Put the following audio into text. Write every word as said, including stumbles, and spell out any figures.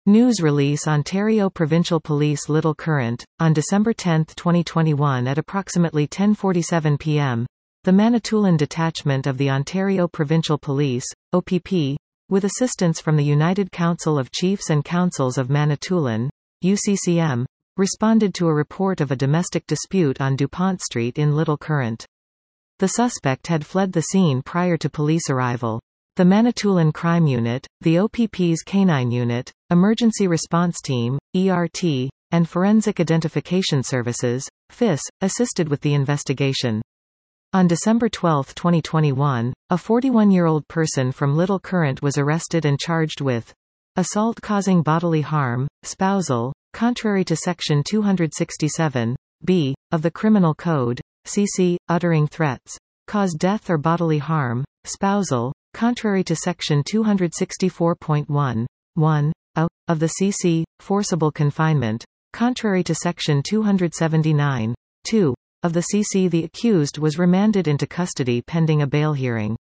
News release Ontario Provincial Police Little Current, on December tenth twenty twenty-one at approximately ten forty-seven p m, the Manitoulin Detachment of the Ontario Provincial Police, O P P, with assistance from the United Council of Chiefs and Councils of Manitoulin, U C C M, responded to a report of a domestic dispute on DuPont Street in Little Current. The suspect had fled the scene prior to police arrival. The Manitoulin Crime Unit, the O P P's Canine Unit, Emergency Response Team, E R T, and Forensic Identification Services, F I S, assisted with the investigation. On December twelfth twenty twenty-one, a forty-one-year-old person from Little Current was arrested and charged with assault causing bodily harm, spousal, contrary to Section two sixty-seven B of the Criminal Code, C C, uttering threats, cause death or bodily harm, spousal, contrary to Section two sixty-four point one one A of the C C, forcible confinement, contrary to Section two seventy-nine two of the C C. The accused was remanded into custody pending a bail hearing.